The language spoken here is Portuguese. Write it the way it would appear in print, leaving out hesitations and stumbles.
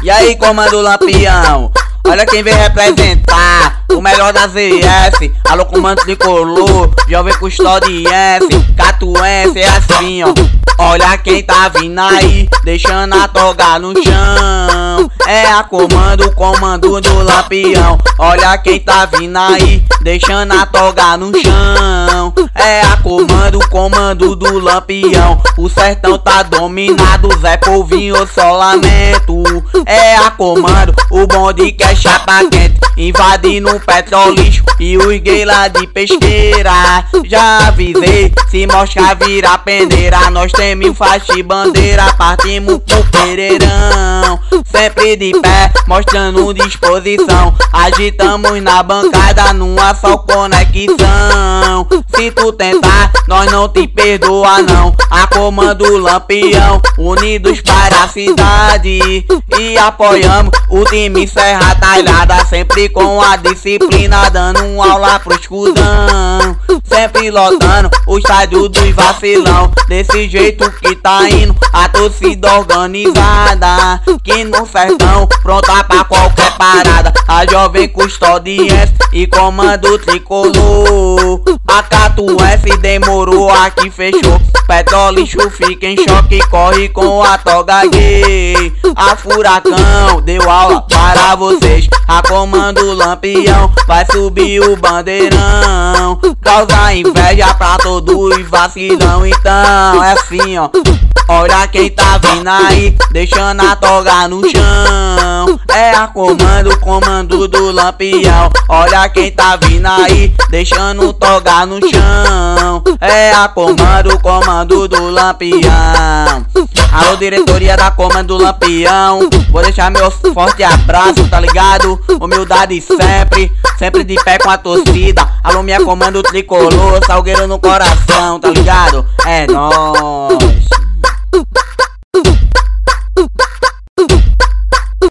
E aí, comando Lampião, olha quem vem representar o melhor da ZS. Alô, comando tricolor, jovem custodiense, catuense, é assim, ó. Olha quem tá vindo aí, deixando a toga no chão. É a comando, comando do Lampião. Olha quem tá vindo aí, deixando a toga no chão. É a comando, comando do Lampião. O sertão tá dominado, Zé Polvinho, só lamento. É a comando, o bonde que é chapa quente, invadindo o petrolixo e os gay lá de pesqueira. Já avisei, se mosca virar peneira, nós temos faixa e bandeira, partimos pro Pereirão. Sempre de pé, mostrando disposição, agitamos na bancada numa só conexão. Se tu tentar, nós não te perdoa não. A comando Lampião, unidos para a cidade, e apoiamos o time Serra Talhada, sempre com a disciplina, dando aula pros cuzão. Sempre lotando o estádio dos vacilão, desse jeito que tá indo a torcida organizada, que no sertão pronta pra qualquer parada. A jovem custodiense e comando tricolor. A catuense demorou, aqui fechou. Petrolixo fica em choque, corre com a toga gay. A Furacão deu aula para vocês. A comando Lampião vai subir o bandeirão, causa inveja pra todos os vacilão. Então é assim, ó. Olha quem tá vindo aí, deixando a toga no chão. É a comando, comando do Lampião. Olha quem tá vindo aí, deixando toga no chão. É a comando, comando do Lampião. Alô, diretoria da comando do Lampião, vou deixar meu forte abraço, tá ligado? Humildade sempre, sempre de pé com a torcida. Alô, minha comando tricolor, salgueiro no coração, tá ligado? É nóis.